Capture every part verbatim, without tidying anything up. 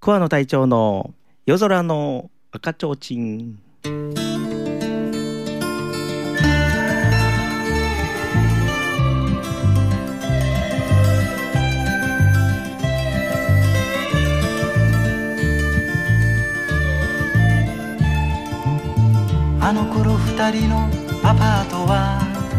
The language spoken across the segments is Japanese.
桑野隊長の夜空の赤ちょうちん。 あの頃二人のアパートは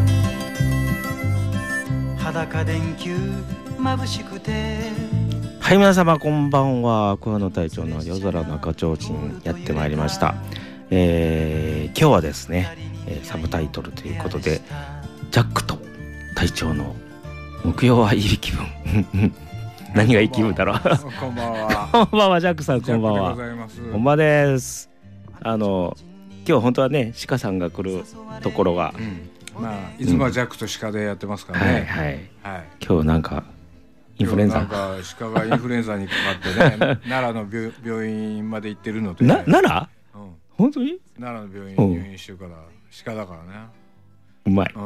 裸電球眩しくて。 はい、皆様こんばんは。桑野隊長の夜空の赤ちょうちんやってまいりました。えー、今日はですね、えー、サブタイトルということでジャックと隊長の木曜はいい気分何がいい気分だろうこんばんはこんばんはジャックさん、こんばんは。ほんまです。あの今日本当はね鹿さんが来るところが、 うん、まあいつもはジャックと鹿でやってますからね、うん、はいはい、はい、 今日なんかインフルエンザ、 なんか鹿がインフルエンザにかかってね奈良の 病, 病院まで行ってるので、 ね、な奈良、 うん、 本当に奈良の病院に入院してるから、うん、鹿だからねうまい、 うん、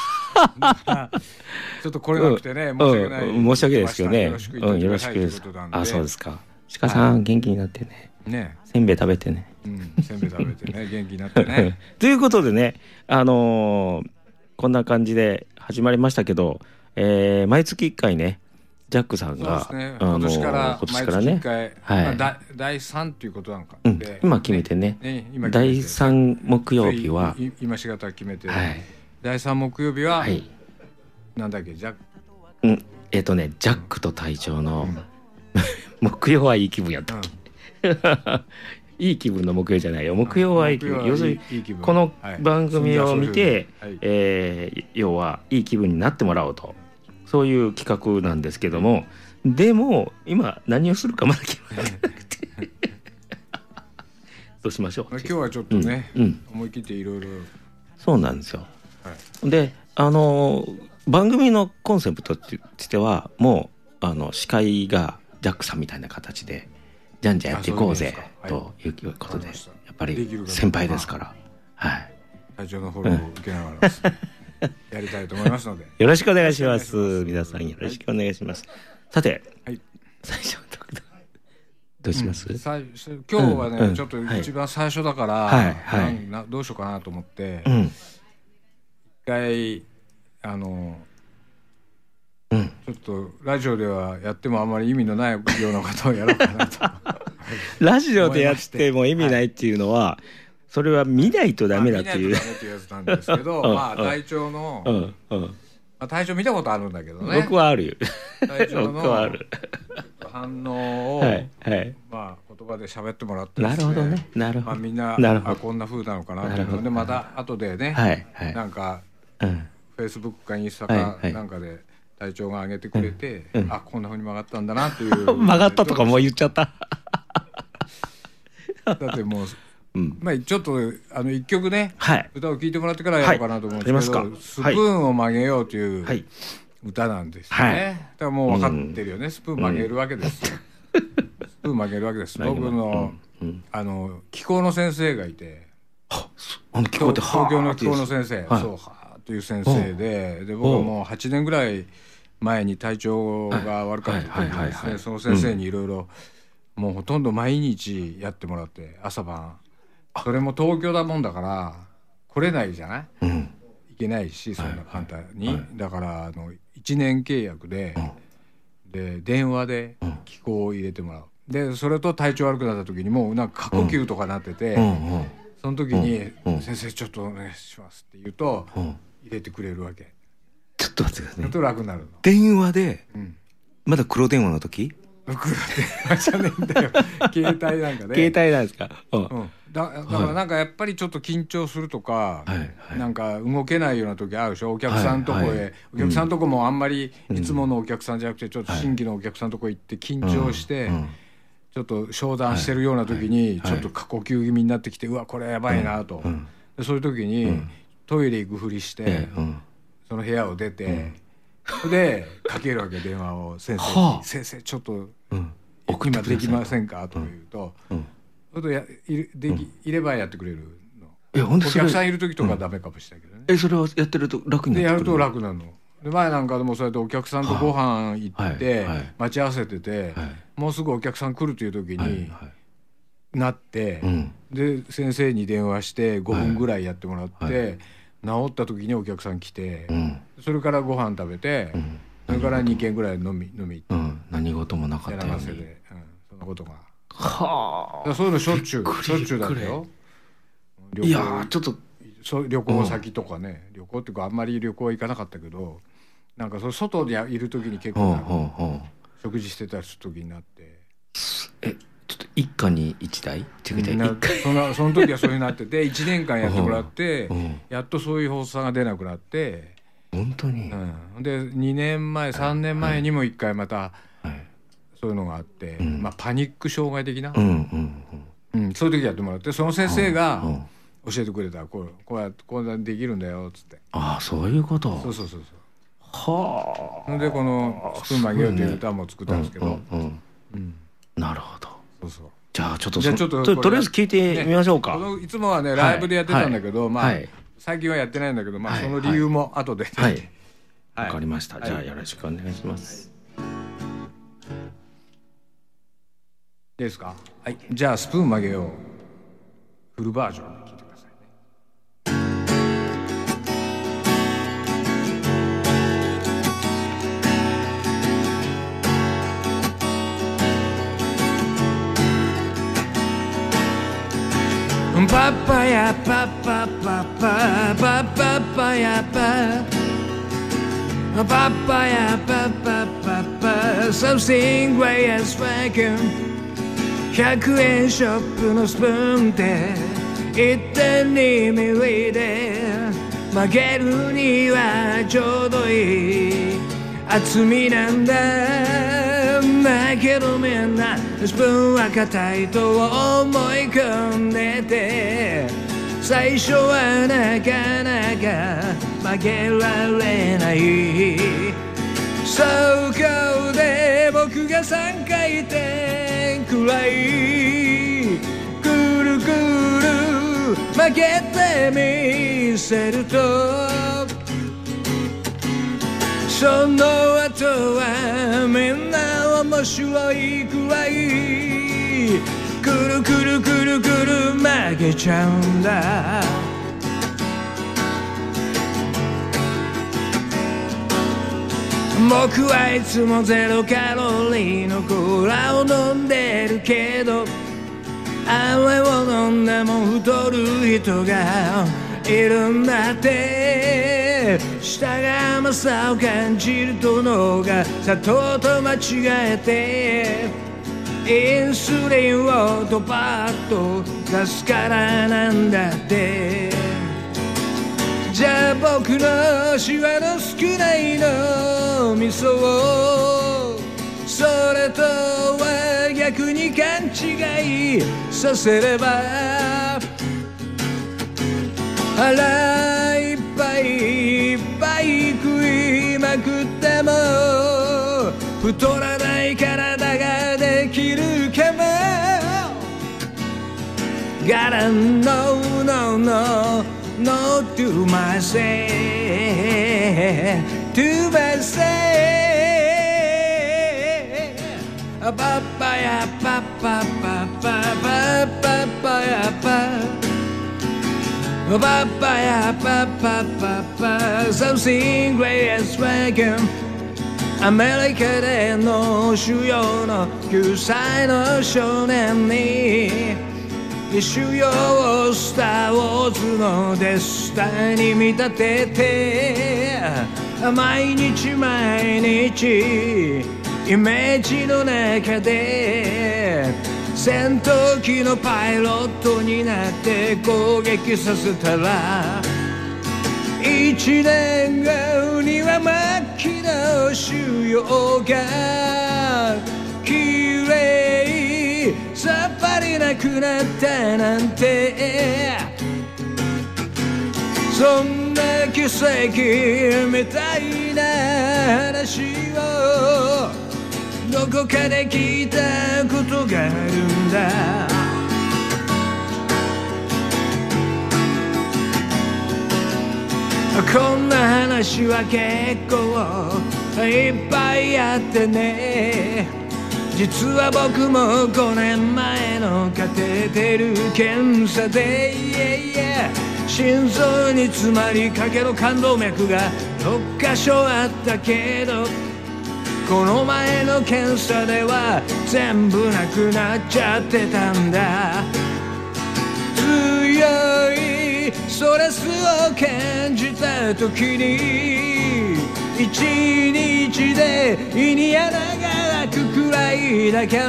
ちょっと来れなくてね、うん、申し訳ない、 うん、申し訳ないですけどね、よろしく言ってくださいということなんで、 あ、そうですか。鹿さん、はい、元気になってね、ね、せんべい食べてね、 うん、せんべい食べてね元気になってねということでね、あのー、こんな感じで始まりましたけど、えー、毎月いっかいねジャックさんが、 そうですね、今年から毎月いっかい、はい、まあ、だだいさんということなんかで、うん、 今決めて ね, ね, ねだいさん木曜日は今しがた決めて、はい、だいさん木曜日は、はい、なんだっけジャック、 うん、えっ、ー、とねジャックと隊長の、うん、木曜はいい気分やったっけ、うんいい気分の木曜じゃないよ、木曜はいい気分、要するにこの番組を見て、はい、えー、要はいい気分になってもらおうと、そういう企画なんですけども、でも今何をするかまだ決まってなくてどうしましょう。 今日はちょっとね、うんうん、思い切っていろいろ。 そうなんですよ、はい、であの番組のコンセプトとしてはもうあの司会がジャックさんみたいな形でじゃんじゃんやっていこうぜということで、やっぱり先輩ですから、はい、 隊長のフォローを受けながら、うん、やりたいと思いますのでよろしくお願いします。皆さんよろしくお願いします。さて、はい、最初のどうします、うん、 最初今日はね、うん、ちょっと一番最初だから、はいはい、などうしようかなと思って、うん、一回あのちょっとラジオではやってもあんまり意味のないようなことをやろうかなとラジオでやっても意味ないっていうのは、はい、それは見ないとダメだっていう、 まあ、見ないとダメっていうやつなんですけどまあ隊長の、うんうん、まあ、隊長見たことあるんだけどね。 僕はあるよ隊長の僕はある反応を、はいはい、まあ、言葉で喋ってもらってですね、 なるほどね、なるほど、 まあ、みんなあこんな風なのかなっていうのでまた後でね、はいはい、なんか、うん、Facebook かインスタかなんかで、はいはい、隊長が上げてくれて、うんうん、あこんな風に曲がったんだなっていう曲がったとかもう言っちゃっただってもう、うん、まあ、ちょっとあのいっきょくね、はい、歌を聴いてもらってからやろうかなと思うんですけど、はい、スプーンを曲げようという歌なんですよね、はい、だからもう分かってるよね、うん、スプーン曲げるわけですよ、うん、スプーン曲げるわけです。僕の、うん、あの気候の先生がいて、 ああの気候って東京の気候の先生、はい、そうはという先生で、で僕はもうはちねんぐらい前に体調が悪かった時にですね、その先生にいろいろもうほとんど毎日やってもらって、朝晩それも東京だもんだから来れないじゃない、うん、いけないしそんな簡単に、はいはい、だからあのいちねん契約で、うん、で電話で気候を入れてもらう。でそれと体調悪くなった時にもうなんか過呼吸とかなってて、うんうん、その時に、うんうん、先生ちょっとお願いしますって言うと、うん、入れてくれるわけ。 ちょっと待ってくださいね。 ちょっと楽になるの。 電話で、うん、まだ黒電話の時？ 黒電話じゃねえんだよ携帯なんかね。 携帯なんですか、うん、 うん、だ, だからなんかやっぱりちょっと緊張するとか、はいはい、なんか動けないような時あるでしょ、お客さんとこへ、はいはい、お客さんとこもあんまりいつものお客さんじゃなくてちょっと新規のお客さんとこ行って緊張して、うんうん、ちょっと商談してるような時にちょっと過呼吸気味になってきて、うわこれやばいなと、うん、でそういう時に、うん、トイレ行くふりして、うん、その部屋を出て、うん、でかけるわけ電話を先生に、はあ、先生ちょっと、うん、今できませんかと言うと、うんうんちょっとや い, でき、うん、いればやってくれるの。いやお客さんいる時とかはダメかもしれないけどね、 うん、えそれをやってると楽になってくる。 でやると楽なの。 で前なんかでもそうやってお客さんとご飯行って待ち合わせてて、もうすぐお客さん来るという時になって、で先生に電話してごふんぐらいやってもらって、治った時にお客さん来て、それからご飯食べて、それからにけんぐらい飲み飲み行って、 何事もなかったように。 そんなことが。 はあ。 そういうのしょっちゅうしょっちゅうだったよ。 いやちょっとそう旅行先とかね、旅行っていうかあんまり旅行は行かなかったけど、なんかその外でいる時に結構食事してたりする時になって、 えちょっと一家に一台違う違う、 そのその時はそういうなってていちねんかんやってもらってやっとそういう発作が出なくなって、 本当に、 うん、でにねんまえさんねんまえにもいっかいまたそういうのがあって、はい、まあパニック障害的な、うんうんうんうん、そういう時やってもらって、その先生が教えてくれた、こうこうやってこうやってできるんだよっつって。 ああそういうこと。 そうそうそうそう。 はあ。 それでこの「スプーン曲げよう」という歌も作ったんですけど、うんうんうん、なるほど。 そうそう。 じゃあちょっとじゃあちょっととりあえず聞いてみましょうか。 ね、このいつもはねライブでやってたんだけど、はい、まあ、はい、最近はやってないんだけど、まあ、その理由も後で、 はい、はいはい、分かりました。じゃあよろしくお願いします。 いいですか。はい。じゃあスプーン曲げようフルバージョンで聞いてくださいね。パパやパパパパパパパやパパパやパパパパ Something great as vacuum ひゃくえんショップのスプーンで いってんにミリで曲げるにはちょうどいい厚みなんだ。だけどみんなスプーンは硬いと思い込んでて、最初はなかなか曲げられない。そこで僕がさんかい転くらいくるくる曲げてみせると、その後はみんな面白いくらいくるくるくるくる曲げちゃうんだ。僕はいつもゼロカロリーのコーラを飲んでるけど、あれを飲んでも太る人がいるんだって。舌が甘さを感じると脳が砂糖と間違えてインスリンをドバッと出すからなんだって。じゃあ僕のシワの少ない脳みそをそれとは逆に勘違いさせれば、腹いっぱいいっぱい食いまくっても太らない体ができるかも。 Gotta know, no, no, no to myself, to myself. Papa ya papa papa papa papa papa ya papa papa something great as wagon。 アメリカでの主要のきゅうさいの少年に主要をスター・ウォーズのデスタに見立てて毎日毎日イメージの中で戦闘機のパイロットになって攻撃させたら一年後には末期の腫瘍がきれいさっぱりなくなったなんて、そんな奇跡みたいな話をどこかで聞いたことがあるんだ。 こんな話は結構いっぱいあってね、実は僕もごねんまえのカテーテル検査で、yeah, yeah、心臓に詰まりかけの冠動脈がろっかしょあったけど、この前の検査では全部なくなっちゃってたんだ。強いストレスを感じた時に一日で胃に穴が開くくらいだから、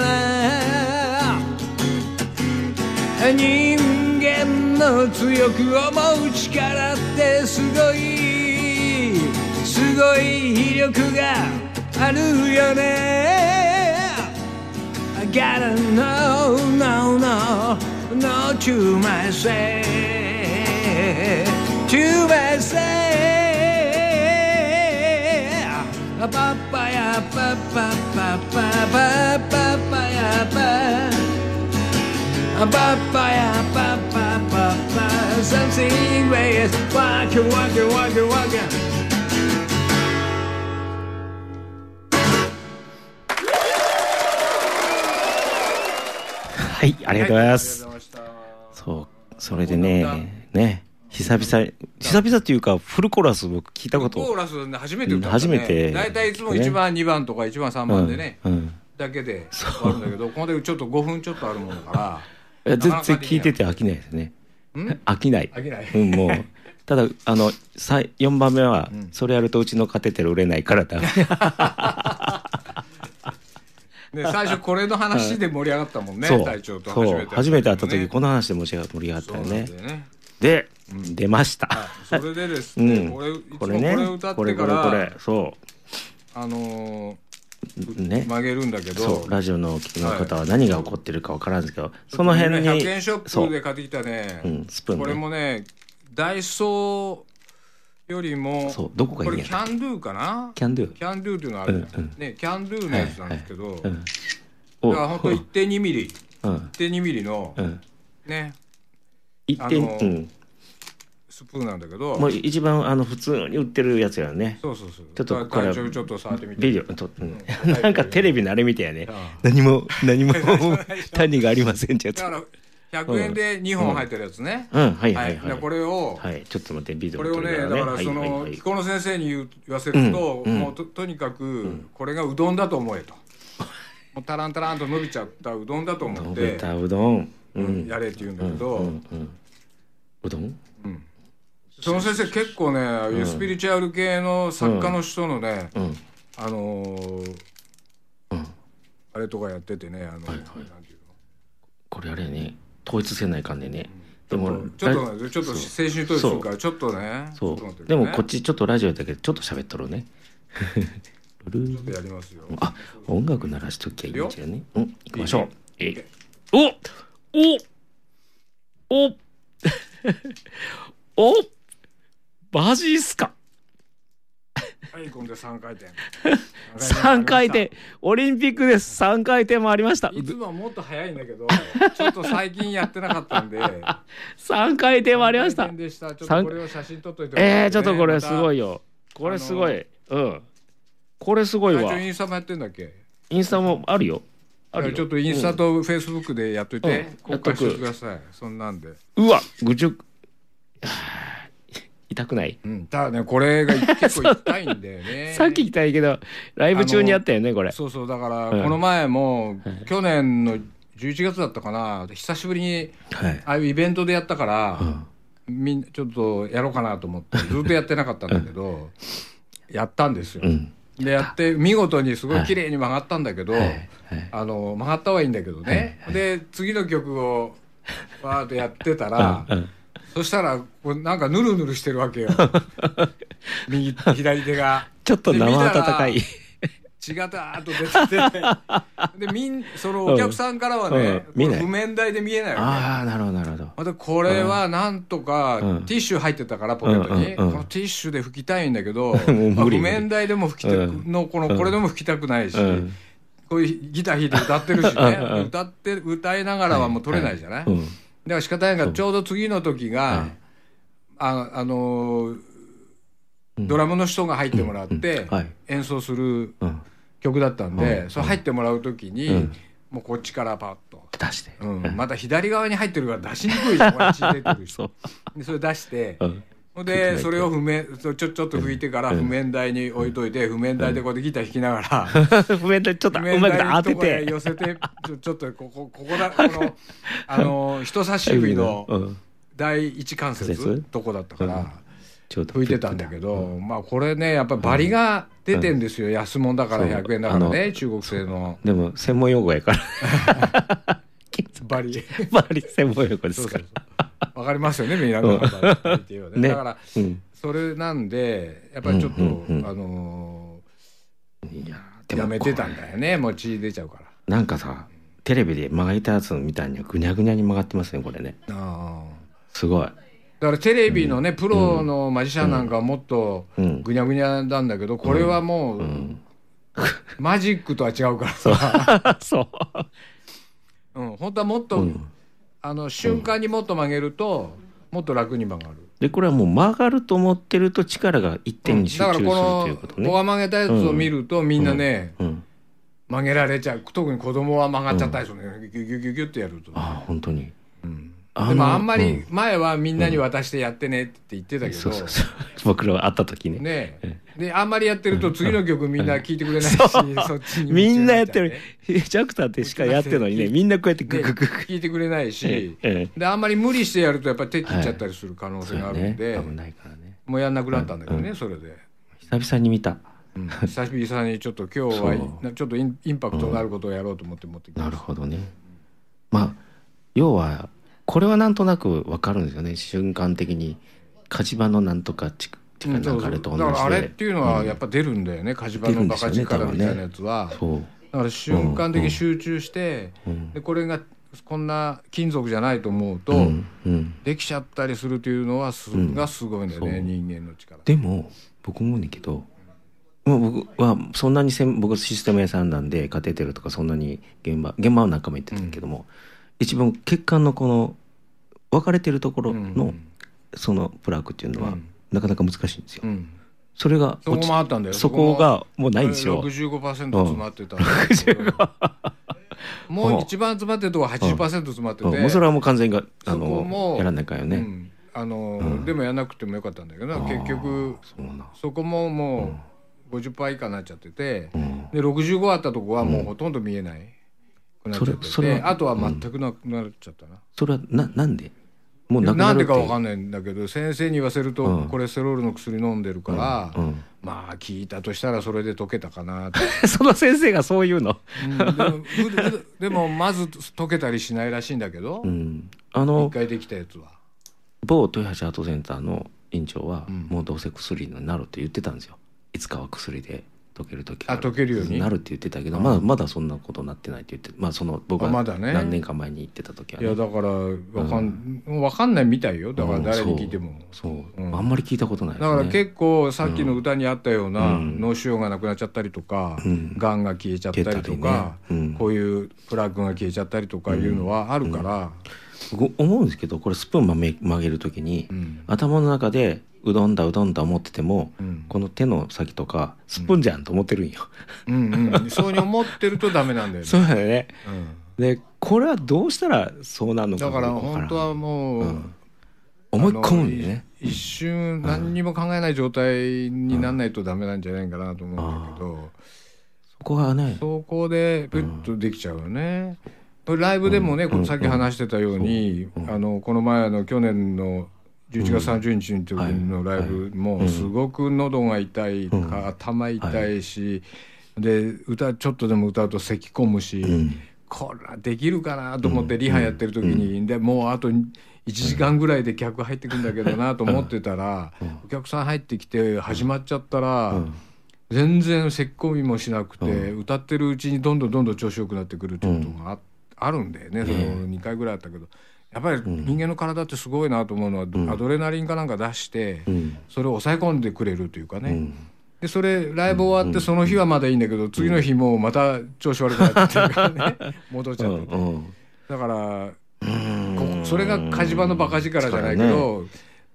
人間の強く思う力ってすごいすごい威力があるよね。 I gotta know, no, no, no to myself, to myself. Pa pa ya pa pa pa pa pa pa pa ya pa pa pa ya pa pa pa pa something ways walking walking walking walking。 はい、ありがとうございます。はい、そう、それでね、ね、久々、久々っていうかフルコーラス僕聞いたこと。 フルコーラス初めて歌ったね。 初めて。 だいたいいつもいちばん、にばんとかいちばん、さんばんでね、うんうん、だけであるんだけど、ここでちょっとごふんちょっとあるものだから。 全然聞いてて飽きないですね。飽きない。 飽きない。 うん、もう。ただあのよんばんめは、うん、それやるとうちのカテーテル売れないからだ。 ね、最初これの話で盛り上がったもんね、隊長と初めて、ね、初めて会った時この話で盛り上がったよね。で、うん、出ました。 それでですね、うん、これいつもこれ歌ってからこれこれそうあのー、ね曲げるんだけど、 そうラジオのお聞きの方は何が起こってるか分からんですけど、はい、その辺にひゃくえんショップで買ってきたね、うん、スプーンね、これもねダイソーよりもそうどこがいいんやこれキャンドゥかな、 キャンドゥキャンドゥっていうのがある、うんうん、ね、キャンドゥのやつなんですけど、はいはい、うん、だからほんと いってんにミリ、うん、いってんにミリの、うん、ね、 いってん、うん、 スプーンなんだけど、 もう一番あの普通に売ってるやつやね。 そうそうそう。 ちょっとこれちょっと触ってみて。 ビデオと、うん、なんかテレビのあれみたいやね。何も何も谷がありませんってやつ。 だからひゃくえんでにほん入ってるやつね。 うん、うん、はいはいはい。 はい、これを、 はい、ちょっと待ってビデオこれをね、だからその木久野先生に言わせると、うん、もう と, とにかくこれがうどんだと思えと。もうタランタランと伸びちゃったうどんだと思って。 伸びたうどん、 うん、やれって言うんだけど。うんうんうん、 うどん？ うん。その先生結構ね、うん、スピリチュアル系の作家の人のね、うん、あのーうん、あれとかやっててね、あの、はいはい、なんていうの、 これあれね、統一せないかんでね、 うん、でもちょっとね、ちょっと精神統一するからちょっとね、 そう、ね、でもこっちちょっとラジオだけどちょっと喋っとるね。 ちょっとやりますよ。 あ、音楽鳴らしときゃいいんじゃね。うん、行きましょう。えい、お、お、お、お。マジっすか。 はい、今度さんかい転。 さんかい転、オリンピックです。さんかい転もありました。 いつもはもっと早いんだけど、ちょっと最近やってなかったんで。 さんかい転もありました。 ちょっとこれを写真撮っといて、 ね。えー、ちょっとこれすごいよ。これすごい。うん。これすごいわ。 インスタもやってんだっけ？ インスタもあるよ。あるよ。 ちょっとインスタとフェイスブックでやっといて、うん、公開してください。そんなんで。 うわ、ぐちゅ。痛くない、 うん、ただねこれが結構痛いんだよね。 さっき痛いけどライブ中にやったよねこれ。 そうそう、だからこの前も、うん、去年のじゅういちがつだったかな、久しぶりに、はい、ああいうイベントでやったから、うん、みんなちょっとやろうかなと思ってずっとやってなかったんだけど、うん、やったんですよ、うん、でやって見事にすごい綺麗に曲がったんだけど、はいはい、あの曲がったはいいんだけどね、はいはい、で次の曲をバーッとやってたら、うんうん、そしたらこれなんかヌルヌルしてるわけよ。右左手がちょっと生温かい血がダーッと出ててでみんそのお客さんからはね、うんうん、譜面台で見えないわけ。 ああ、なるほどなるほど。 またこれはなんとか、うん、ティッシュ入ってたからポケットに、うんうんうん、このティッシュで拭きたいんだけど、まあ、譜面台でも拭きたく、うん、のこのこれでも拭きたくないし、うん、こういうギター弾いて歌ってるしね、うん、歌って歌いながらはもう取れないじゃない、はいはい、うん、だから仕方ないがちょうど次の時が、はい、あ, あのドラムの人が入ってもらって演奏する曲だったんで、それ入ってもらう時にもうこっちからパッと出して、 うん、また左側に入ってるから出しにくい人が血出てる人でそれ出して、うん、でそれを譜面ちょちょっと拭いてから譜面台に置いといて、譜面台でこうやってギター弾きながら譜面台ちょっとうまく当てて寄せてちょ、ちょっとここここだこのあの人差し指の第一関節とこだったから。吹いてたんだけど、うん、まあこれねやっぱりバリが出てんですよ、うん、安物だからひゃくえんだからね、中国製の。 でも専門用語やからバリバリ専門用語ですから。 わかりますよねみんなの方っていうね。だから、うん、それなんでやっぱりちょっと、うんうんうん、あのー、いややめてたんだよね、もう血出ちゃうから。 なんかさテレビで曲がったやつみたいにぐにゃぐにゃに曲がってますねこれね。あすごい。 だからテレビのね、うん、プロのマジシャンなんかはもっとぐにゃぐにゃなんだけど、これはもう、うん、マジックとは違うからさそう、うん、本当はもっと、うん、あの瞬間にもっと曲げるともっと楽に曲がる。 でこれはもう曲がると思ってると力が一点に集中するということね。 だからこのここが曲げたやつを見ると、うん、みんなね、うんうん、曲げられちゃう。特に子供は曲がっちゃったりするね、うん、ギュギュギュギュってやると、ね、 あ本当に、うんでもあんまり前はみんなに渡してやってねって言ってたけど、 そうそうそう僕ら会った時ねねであんまりやってると次の曲みんな聴いてくれないし、そっちにみんなやってるジャクターってしかやってるのにねみんなこうやってググググ聴いてくれないし、であんまり無理してやるとやっぱり手切っちゃったりする可能性があるんで、危ないからね、もうやんなくなったんだけどね、それで久々に見た、 うん、久々にちょっと今日はちょっとイン、インパクトのあることをやろうと思って持ってきました。 なるほどね。まあ要はこれはなんとなく分かるんですよね、瞬間的に火事場のなんとかちちかなんかあれと同じで、 だからあれっていうのはやっぱ出るんだよね、うん、火事場のバカ力みたいなやつは、ねそうだから瞬間的に集中して、うん、でこれがこんな金属じゃないと思うと、うんうん、できちゃったりするというのはす、うん、がすごいんだよね、人間の力。 でも僕思うんだけど、もう僕はそんなにせん僕システム屋さんなんでカテーテルとかそんなに現場現場は仲間行ってたけども、うん一番血管のこの分かれてるところのそのプラークっていうのはなかなか難しいんですよ、うん、それがそこもあったんだよ。 そこがもうないんですよ。 ろくじゅうごパーセント 詰まってたんだけど、うん、もう一番詰まってるとこは はちじゅっパーセント 詰まってて、 うん、もうそれはもう完全にあのやらないかよね、うんあのうん、でもやらなくてもよかったんだけど結局 そ, そこももう ごじゅっパーセント 以下になっちゃってて、うん、でろくじゅうごあったとこはもうほとんど見えない、うん、それそれあとは全くなくなっちゃったな、うん、 それはななんでもうなくなるってなんでか分かんないんだけど先生に言わせると、うん、コレステロールの薬飲んでるから、うんうん、まあ聞いたとしたらそれで解けたかなってその先生がそう言うの、 うん、でもでもまず解けたりしないらしいんだけど、うん、あのいっかいできたやつは某豊橋アートセンターの院長は、うん、もうどうせ薬になるって言ってたんですよ。いつかは薬で解ける時がある、あ解けるようになるって言ってたけど、まだまだそんなことになってないって言って、まあその僕は何年か前に言ってた時は、ね、 いやだからわかん、うん、わかんないみたいよ。だから誰に聞いても、うん、 そう、そう、うん、あんまり聞いたことないですね。 だから結構さっきの歌にあったような、うん、脳腫瘍がなくなっちゃったりとか、うん、がんが消えちゃったりとか、ねうん、こういうプラークが消えちゃったりとかいうのはあるから、 うんうん、思うんですけど、これスプーン曲げる時に、うん、頭の中でうどんだうどんだ思ってても、うん、この手の先とかスプーンじゃんと思ってるんよ、 うんうんうん、そうに思ってるとダメなんだよねそうだよね、うん、でこれはどうしたらそうなるのかだから本当はもう、うん、 思い込むんでね、 一瞬何にも考えない状態にならないとダメなんじゃないかなと思うんだけど、うん、 そこがねそこでプッとできちゃうよね、うん、ライブでもね、うん、さっき話してたように、うん、あのこの前の去年のじゅういちがつさんじゅうにちの時のライブもすごく喉が痛いか、うん、頭痛いし、はい、で歌ちょっとでも歌うと咳込むし、うん、これはできるかなと思ってリハやってる時に、うん、でもうあといちじかんぐらいで客入ってくんだけどなと思ってたら、うん、お客さん入ってきて始まっちゃったら、うん、全然咳込みもしなくて、うん、歌ってるうちにどんどんどんどん調子よくなってくるっていうことが あ,、あるんだよね。そのにかいぐらいあったけどやっぱり人間の体ってすごいなと思うのは、うん、アドレナリンかなんか出して、うん、それを抑え込んでくれるというかね、うん、でそれライブ終わってその日はまだいいんだけど、うん、次の日もまた調子悪くなってるからね戻っちゃってて、うん、だからこそれが火事場のバカ力じゃないけど、ね、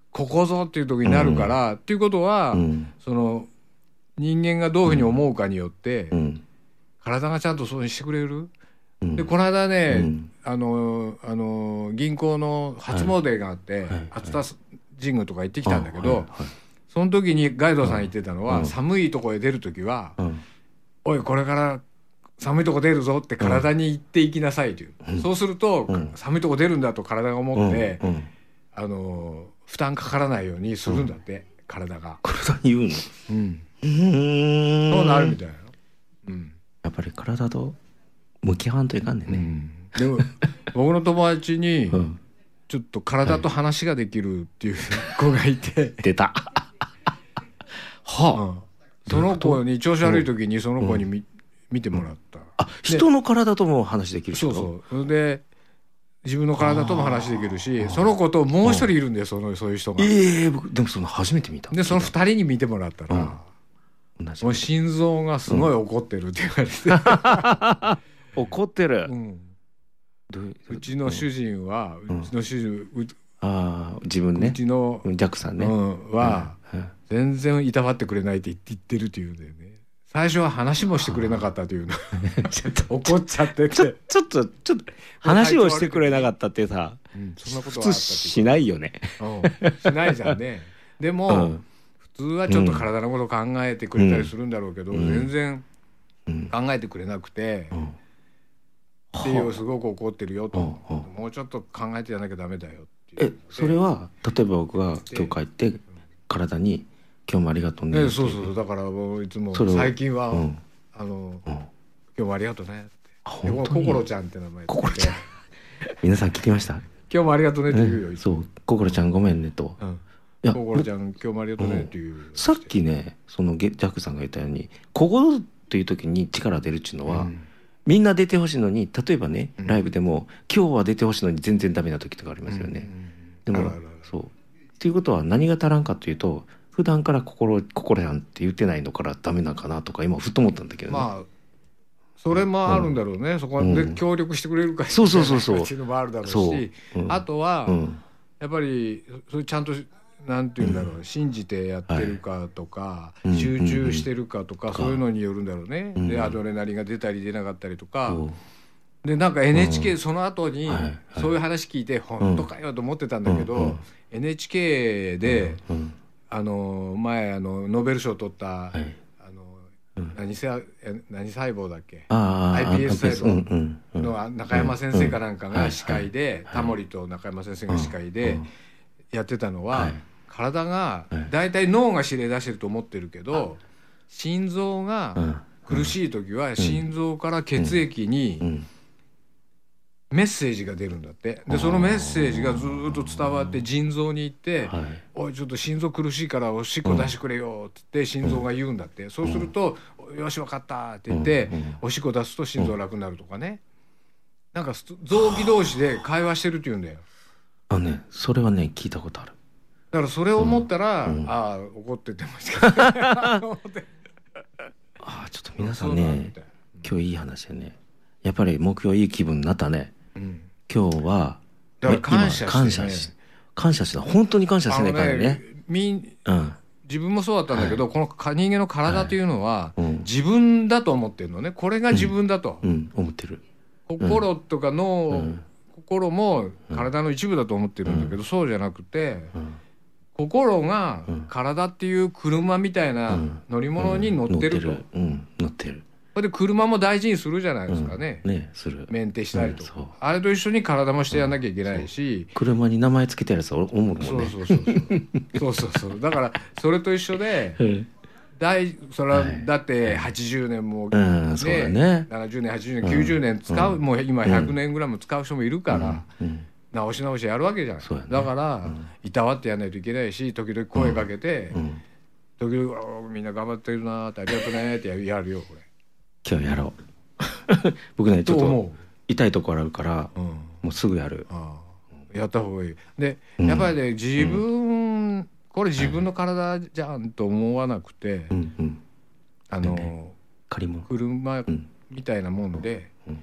ここぞっていう時になるから、うん、っていうことは、うん、その人間がどういうふうに思うかによって、うん、体がちゃんとそうにしてくれる、うん、でこの間ね、うん、あのあの銀行の初詣があって、はい、熱田神宮とか行ってきたんだけど、はいはい、その時にガイドさん言ってたのは、うん、寒いとこへ出る時は、うん、おいこれから寒いとこ出るぞって体に言っていきなさいという、うん、そうすると、うん、寒いとこ出るんだと体が思って、うんうん、あの負担かからないようにするんだって、うん、体が体に言うの、 うん、うんそうなるみたいな、 うん、やっぱり体と向き合わんといかんねんね、うん、 でも僕の友達に、うん、ちょっと体と話ができるっていう子がいて、はい、 出たはあ、うん、 その子に調子悪い時にその子に見、うん、見てもらった、 あ、人の体とも話できる人、そうそうで自分の体とも話できるし、その子ともう一人いるんだよ、そのそういう人が。 ええー、僕でもその初めて見た。 でその二人に見てもらったら、うん、もう心臓がすごい怒ってるって言われて、 うん、怒ってる、 うん、どういううちの主人は、うん、うちの主人、うああ自分ね、 うちのジャックさんね、 うん、は、うんうん、全然いたわってくれないって言ってるっていうんだよね。最初は話もしてくれなかったというのちょっと怒っちゃっててちょちょっとちょっと話をしてくれなかったってさ、うん、そんなことはあったって普通しないよね、 うん、しないじゃんねでも、うん、普通はちょっと体のことを考えてくれたりするんだろうけど、うん、全然考えてくれなくて、うん、っていうすごく怒ってるよと、うん、もうちょっと考えてやらなきゃダメだよっていう。 えそれは例えば僕が今日帰って体に今日もありがとうね、 ね、そうそうそうだからもういつも最近は、うん、あの、うん、今日もありがとうねって心ちゃんって名前で心ちゃん皆さん聞きました今日もありがとうねって言うよ、 ね、そう心ちゃんごめんねと、うん、 いや心ちゃん今日もありがとうねって言う、うん、 さっきねそのジャックさんが言ったように心っていう時に力出るっていうのは、うん、みんな出てほしいのに例えばね、うん、ライブでも今日は出てほしいのに全然ダメな時とかありますよね、うん、でもそうっていうことは何が足らんかというと普段から心心やんって言ってないのからダメなのかなとか今ふっと思ったんだけどね。まあそれもあるんだろうね、うん、そこで協力してくれるかそうそうそうそうっていうのもあるだろうし、うん、あとは、うん、やっぱりそれちゃんとなんていうんだろう、うん、信じてやってるかとか、はい、集中してるかとか、うん、そういうのによるんだろうね、うん、でアドレナリンが出たり出なかったりとか、うん、でなんか エヌエイチケー、うん、その後にそういう話聞いて、本当かよと思ってたんだけど、うんうん、エヌエイチケー で、うんうんあの前あのノーベル賞を取った、はい、あの、うん、何, せ何細胞だっけ アイピーエス 細胞の中山先生かなんかが司会で、タモリと中山先生が司会でやってたのは、はい、体がだいたい脳が指令出してると思ってるけど、はい、心臓が苦しい時は心臓から血液にメッセージが出るんだって。でそのメッセージがずっと伝わって腎臓に行って、はい、おいちょっと心臓苦しいからおしっこ出してくれよって言って心臓が言うんだって、うん、そうすると、うん、よし分かったって言って、うん、おしっこ出すと心臓楽になるとかね、なんか臓器同士で会話してるって言うんだよ。 あねそれはね聞いたことある。 だからそれを思ったら、うん、ああ怒っててましたけどああちょっと皆さんね今日いい話でねやっぱり目標いい気分になったね。うん、今日はだから感謝して、ね、 感謝し感謝して本当に感謝してないからね。ねみん、うん、自分もそうだったんだけど、はい、この人間の体というのは、はいうん、自分だと思ってるのね。これが自分だと、 うんうん、思ってる。 心とか脳、うん、心も体の一部だと思ってるんだけど、うん、そうじゃなくて、うん、心が体っていう車みたいな乗り物に乗ってると、 うんうん、乗ってる。 で車も大事にするじゃないですかね、 うん、ねするメンテしたりとか、うん、あれと一緒に体もしてやんなきゃいけないし、 うん、車に名前つけてるやつは思うもんね。 そうそうそうそうそうそうそうだからそれと一緒で大それはだってはちじゅうねんも、ねうんそうだね、 ななじゅうねんはちじゅうねんきゅうじゅうねん使う、うん、もう今ひゃくねんぐらいも使う人もいるから、うんうん、直し直しやるわけじゃない、ね、だから、うん、いたわってやらないといけないし、時々声かけて、うんうん、時々みんな頑張ってるなってありがとうねってやるよこれ。 今日やろう僕ねちょっと痛いところあるから、うん、もうすぐやる。 ああやった方がいい。で、うん、やっぱりね自分、うん、これ自分の体じゃんと思わなくて、うんうん、あの、ね、 借り物車みたいなもんで、うん、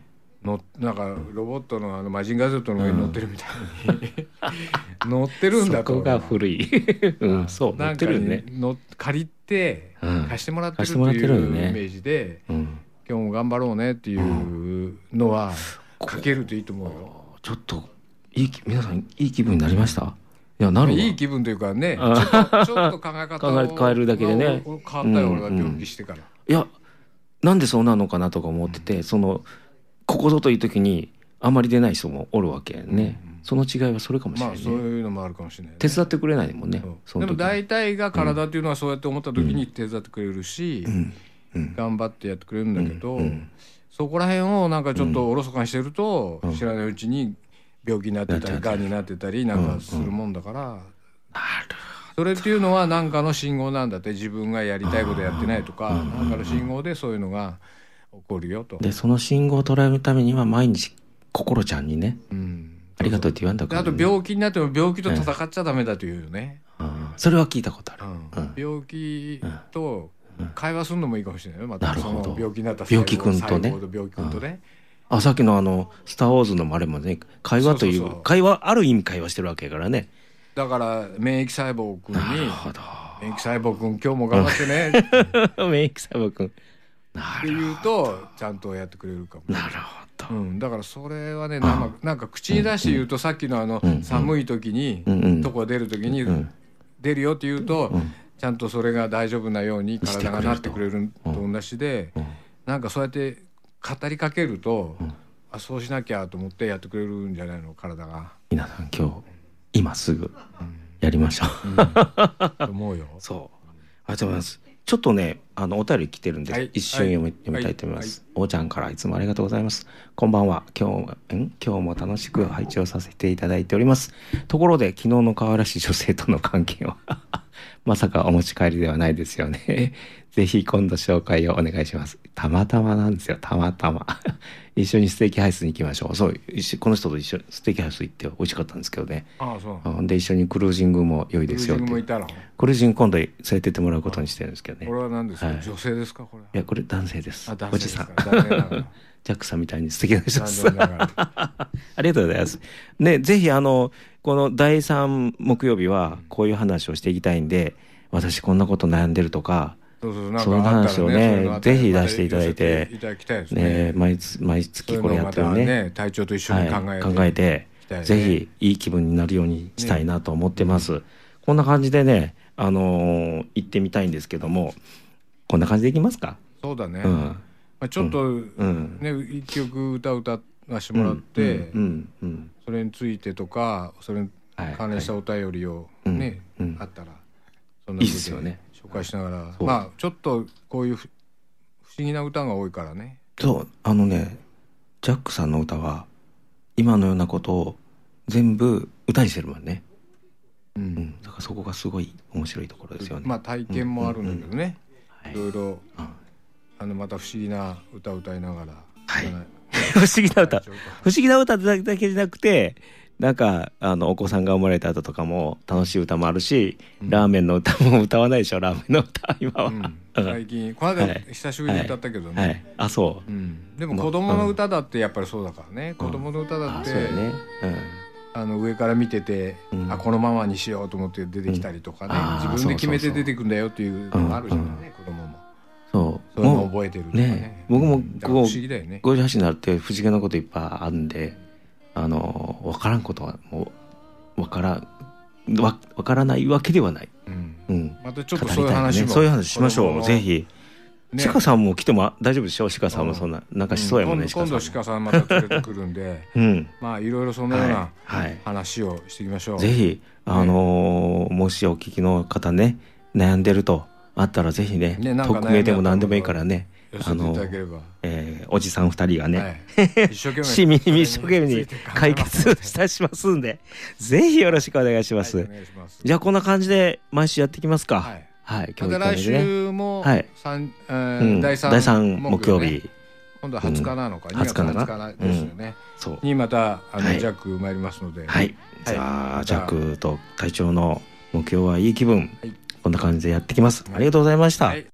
のなんかロボットのあのマジンガー Z の上に乗ってるみたいに、うん、乗ってるんだと。 そこが古い、うん、そう乗ってるよね。 の借りて貸してもらってるっていうイメージで、 うん、 今日も頑張ろうねっていうのはかけるといいと思うよ。 ちょっといい皆さんいい気分になりました？いやなるわ。 いい気分というかね、ちょっと、ちょっと考え方を変えるだけでね変わったよ、俺が病気してから、うんうん、いやなんでそうなのかなとか思ってて、うん、そのここぞという時にあんまり出ない人もおるわけね、うんうん、その違いはそれかもしれないね。 まあそういうのもあるかもしれない、ね、 手伝ってくれないもんね。 そでも大体が体っていうのはそうやって思った時に手伝ってくれるし、うんうん、頑張ってやってくれるんだけど、うんうん、そこら辺をなんかちょっとおろそかにしてると、うん、知らないうちに病気になってたりがんになってたりなんかするもんだから、うんうん、それっていうのは何かの信号なんだって。自分がやりたいことやってないとか何かの信号でそういうのが起こるよと。でその信号を捉えるためには毎日心ちゃんにね、うん、ありがとうって言わんだから、ね、 あと病気になっても病気と戦っちゃダメだというよね、 うん、それは聞いたことある、 うんうん、病気と会話するのもいいかもしれないよ。またその病気になった病気くんとね、 病気くんとね、 あさっきのあのスターウォーズのあれもね会話という、そうそうそう、会話ある意味会話してるわけやからね。 だから免疫細胞くんに免疫細胞くん今日も頑張ってね免疫細胞くんって言うとちゃんとやってくれるかも。 なるほど、うん、 だからそれはねなんか、なんか口に出して言うと、うん、さっきのあの、うん、寒い時に、うん、とこ出る時に、うん、出るよって言うと、うん、ちゃんとそれが大丈夫なように体がなってくれると同じで、うん、なんかそうやって語りかけると、うん、あそうしなきゃと思ってやってくれるんじゃないの体が。 皆さん今日今すぐやりましょう、 うんうん、思うよ。 そうありがとうございます。ちょっとねあのお便り来てるんで、はい、一瞬読み、はい、読みたいと思います、はい、おーちゃんからいつもありがとうございます。こんばんは。今日ん今日も楽しく拝聴させていただいております。ところで昨日の可愛らしい女性との関係はまさかお持ち帰りではないですよねぜひ今度紹介をお願いします。たまたまなんですよ、たまたま一緒にステーキハウスに行きましょう。そうこの人と一緒にステーキハウス行って美味しかったんですけどね。 ああそうで一緒にクルージングも良いですよって。クルージングもいたの？クルージング今度連れてってもらうことにしてるんですけどね。 これは何ですか、はい、女性ですかこれ？いやこれ男性です。 あおじさんジャックさんみたいに素敵な人ですありがとうございますね。ぜひあのこのだいさん木曜日はこういう話をしていきたいんで、私こんなこと悩んでるとかそうそうなんかそういう話をねぜひ出していただいていただきたいですね。 ね毎毎月これやってる ね, ね体調と一緒に考えて、 はい、考えて、ね、ぜひいい気分になるようにしたいなと思ってます、ね、こんな感じでねあのー、行ってみたいんですけども、こんな感じでいきますか。 そうだね、うんまあ、ちょっと、うんね、一曲歌を歌わせてもらって、うんうんうん、それについてとかそれに関連したお便りをね、はいうん、あったらそんなことで紹介しながら、まあちょっとこういう不思議な歌が多いからね。 そうあのねジャックさんの歌は今のようなことを全部歌にしてるもんね、うんうん、だからそこがすごい面白いところですよね。 まあ体験もあるんだけどね、うんうんうん、いろいろ、はい、あのまた不思議な歌を歌いながら、 はい、不思議な歌不思議な歌だけじゃなくてなんかあのお子さんが生まれた後とかも楽しい歌もあるし、うん、ラーメンの歌も歌わないでしょラーメンの歌今は、うん、 最近この間久しぶりに歌ったけどね、はいはい、 あそう、うん、でも子供の歌だってやっぱりそうだからね、うん、子供の歌だって、うん、ねうん、あの上から見てて、うん、あこのままにしようと思って出てきたりとかね、うん、自分で決めて出てくんだよっていうのがあるじゃないね、うんうん、子供もそうそういうのを覚えてるとかね、ね僕もこう不思議だよね。 ごじゅうはちになって不思議なこといっぱいあるんであの分からんことはもう分からわ分からないわけではない、うんうん、 またちょっとそういう話も、 ね、そういう話しましょうぜひ、ね、鹿さんも来ても大丈夫でしょ。鹿さんもそんな、うん、なんかしそうやもんね、うん、 今度鹿さんまた連れてくるんで、うん、まあいろいろそのような話をしていきましょう、 はいはい、ぜひあのー、もしお聞きの方ね悩んでるとあったらぜひ ね, ね匿名でも何でもいいからねあの、えー、おじさんふたりがね、はい、市民に一生懸命に解決いたしますんでぜひよろしくお願いします、はい、お願いします。じゃあこんな感じで毎週やっていきますか。はい、はい、 今日また来週も、はいえーうん、だいさん、 だいさん木曜日今度ははつかなのか、うん、にがつはつかですよね、うん、そうにまたあの、はい、ジャック参りますので、 はい、はい、じゃあジャックと隊長の目標はいい気分、はい、こんな感じでやってきます、はい、ありがとうございました、はい。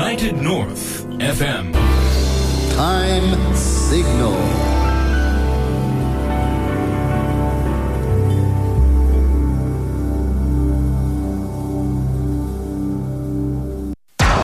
United North エフエム Time Signal